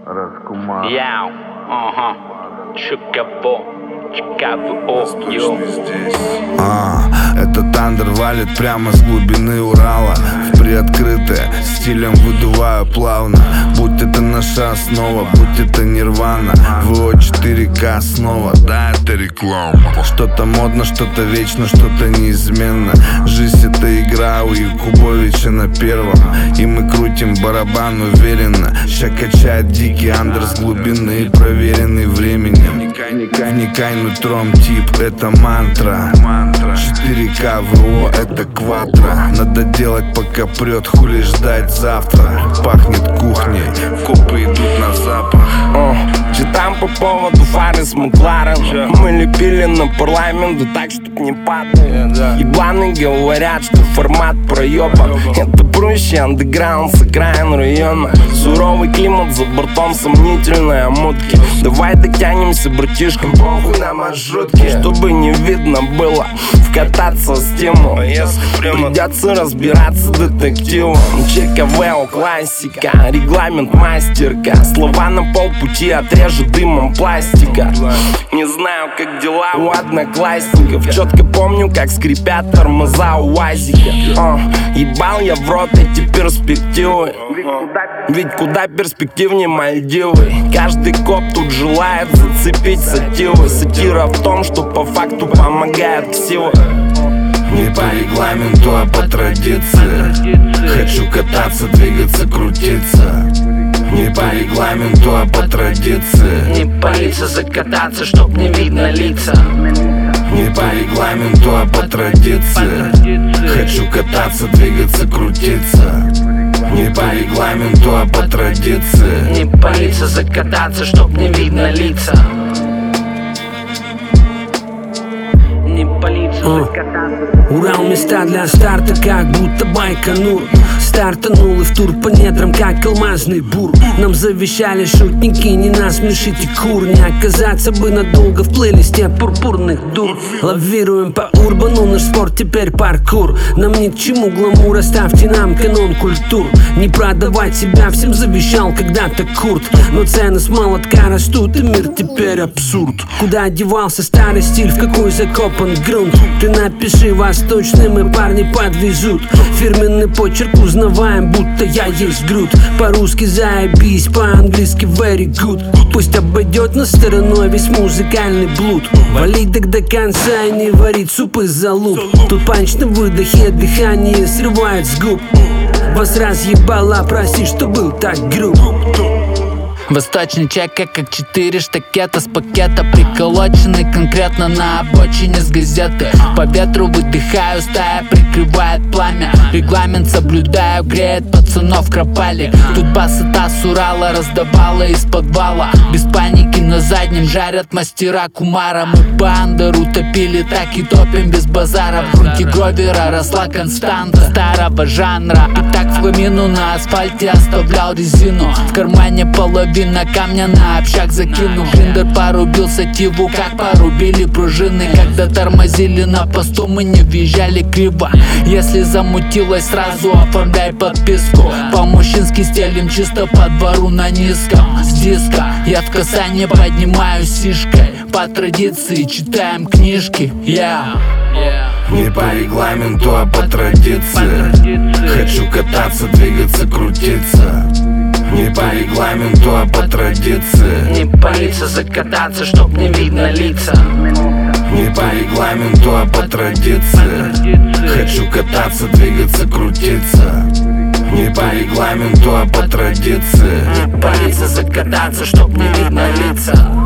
Яу, ага, Чикаго, йо. Этот андер валит прямо с глубины Урала в приоткрытое, стилем выдуваю плавно. Будь это наша основа, будь это Нирвана, ВО 4К снова, да, это реклама. Что-то модно, что-то вечно, что-то неизменно. Жизнь это игра у Якубовича на первом, и мы крутим барабан уверенно. Ща качает дикий андер с глубины, проверенный временем. Вникай нутром, тип, это мантра. 4К ВО, это квадро. Надо делать пока прет, хули ждать завтра. Пахнет кухней, копы идут на запах. Читаем по поводу фары с Макларен. Мы лепили на парламенту так, чтоб не падает. Ебланы говорят, что формат проеба. Это проще андеграунд с окраин района. Суровый климат, за бортом сомнительные мутки. Давай дотянемся, братишкам, похуй на маршрутки. Чтобы не видно было вкататься с тему. Придется разбираться детективом. ЧКВ, классика, регламент мастерка. Слова на полпути отрежу дымом пластика. Не знаю, как дела у одноклассников. Четко помню, как скрипят тормоза у УАЗика. Ебал я в рот эти перспективы. Ведь куда перспективнее Мальдивы. Каждый коп тут желает зацепить сативы. Сатира в том, что по факту помогает ксива. Не по регламенту, а по традиции. Хочу кататься, двигаться, крутиться. Не по регламенту, а по традиции. Не палиться, закататься, чтоб не видно лица. Не по регламенту, а по традиции. Хочу кататься, двигаться, крутиться. Не по регламенту, а по традиции. Не палиться, закататься, чтоб не видно лица. Не палиться, закататься. Урал места для старта, как будто Байконур. Стартанул и в тур по недрам, как алмазный бур. Нам завещали шутники, не насмешите кур. Не оказаться бы надолго в плейлисте пурпурных дур. Лавируем по урбану, наш спорт теперь паркур. Нам ни к чему гламур, оставьте нам канон культур. Не продавать себя всем завещал когда-то Курт. Но цены с молотка растут, и мир теперь абсурд. Куда девался старый стиль, в какой закопан грунт? Ты напиши восточным, и парни подвезут. Фирменный почерк узнаваем, будто я есть Грут. По-русски заебись, по-английски very good. Пусть обойдет нас стороной весь музыкальный блуд. Валить так до конца и не варить суп из-за луп. Тут панч на выдохе, дыхание срывает с губ. Вас разъебала, прости, что был так груб. Восточный чека, как 4 штакета с пакета, приколоченный конкретно на обочине с газеты. По ветру выдыхаю, стая прикрывает пламя. Регламент соблюдаю, греет пацанов кропалик. Тут басота с Урала раздавала из подвала. Без паники на заднем жарят мастера кумара. Мы по андеру топили, так и топим без базара. В грунте Гровера росла константа старого жанра. И так в хламину на асфальте оставлял резину. В кармане половина камня на общак закинул. Гриндер порубил сативу, как порубили пружины. Когда тормозили на посту, мы не въезжали криво. Если замутилось, сразу оформляй подписку. По-мужчински стелим чисто по двору на низком. С диска я в касание поднимаю сишкой. По традиции читаем книжки. Не по регламенту, а по традиции. Хочу кататься, двигаться, крутиться. Не по регламенту, а по традиции. Не палиться, закататься, чтоб не видно лица. Не по регламенту, а по традиции. Хочу кататься, двигаться, крутиться. Не по регламенту, а по традиции. Не палиться, закататься, чтоб не видно лица.